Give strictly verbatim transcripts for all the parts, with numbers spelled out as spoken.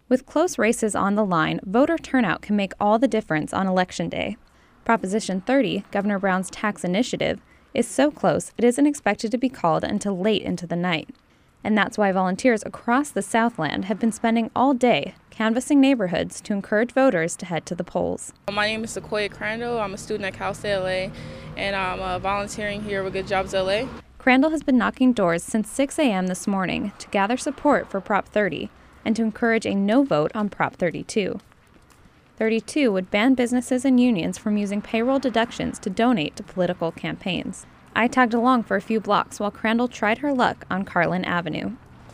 With close races on the line, voter turnout can make all the difference on Election Day. Proposition thirty, Governor Brown's tax initiative, is so close it isn't expected to be called until late into the night. And that's why volunteers across the Southland have been spending all day canvassing neighborhoods to encourage voters to head to the polls. My name is Sequoia Crandall. I'm a student at Cal State L A, and I'm uh, volunteering here with Good Jobs L A. Crandall has been knocking doors since six a m this morning to gather support for Prop thirty and to encourage a no vote on Prop thirty-two. thirty-two would ban businesses and unions from using payroll deductions to donate to political campaigns. I tagged along for a few blocks while Crandall tried her luck on Carlin Avenue.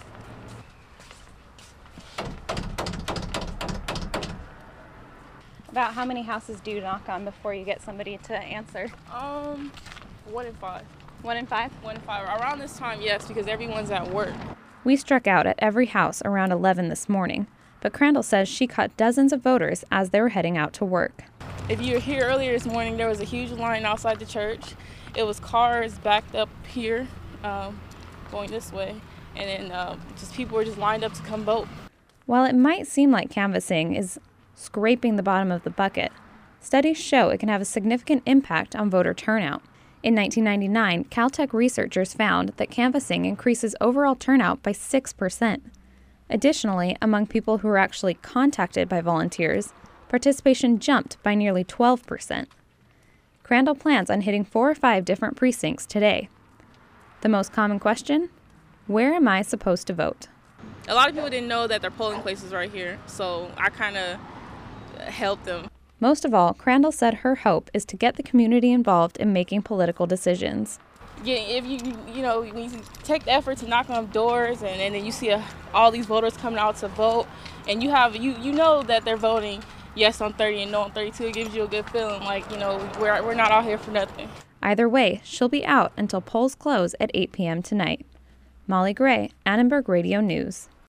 About how many houses do you knock on before you get somebody to answer? Um, one in five. One in five? One in five. Around this time, yes, because everyone's at work. We struck out at every house around eleven this morning, but Crandall says she caught dozens of voters as they were heading out to work. If you were here earlier this morning, there was a huge line outside the church. It was cars backed up here, um, going this way, and then uh, just people were just lined up to come vote. While it might seem like canvassing is scraping the bottom of the bucket, studies show it can have a significant impact on voter turnout. In nineteen ninety-nine, Caltech researchers found that canvassing increases overall turnout by six percent. Additionally, among people who were actually contacted by volunteers, participation jumped by nearly twelve percent. Crandall plans on hitting four or five different precincts today. The most common question? Where am I supposed to vote? A lot of people didn't know that their polling place is right here, so I kind of helped them. Most of all, Crandall said her hope is to get the community involved in making political decisions. Yeah, if you you know when you take the effort to knock on doors and, and then you see a, all these voters coming out to vote, and you have you you know that they're voting yes on thirty and no on thirty-two, it gives you a good feeling like, you know, we're we're not out here for nothing. Either way, she'll be out until polls close at eight p m tonight. Molly Gray, Annenberg Radio News.